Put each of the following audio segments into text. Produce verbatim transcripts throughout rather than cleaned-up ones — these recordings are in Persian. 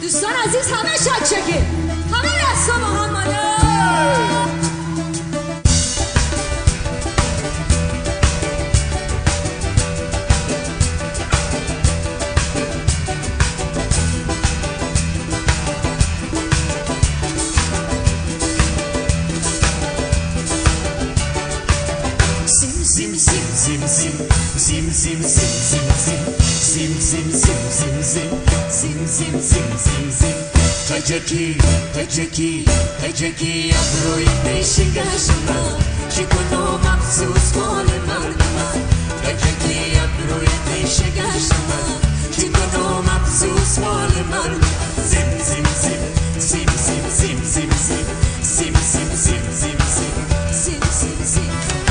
دوستان عزیز همه شک شکه همه دستا محمده Sim sim sim sim sim sim sim sim sim sim sim sim sim sim sim sim sim sim Kajaki kajaki kajaki abroy beşiktaşıma Çıkonu mahsus mol mardama Kajaki abroy beşiktaşıma Çıkonu mahsus mol mardama Sim sim sim sim sim sim sim sim sim sim sim sim sim sim sim sim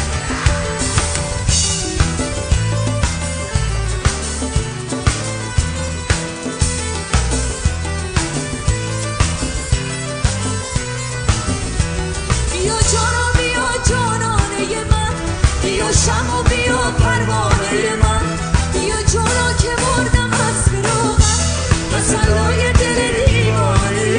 شمع و بیا پروانه من بیا جانا که بردم از فراغم مسئلای دل دیوانه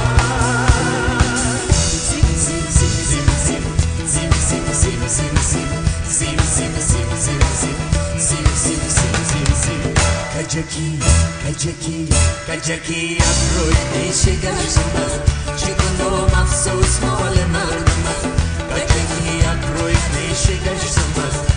من Sim sim sim sim sim sim sim sim sim sim sim sim sim sim sim sim sim sim sim Kajaki kajaki kajaki abroy beşiktaşıma Çıkonu mahsus mol mardama Kajaki abroy beşiktaşıma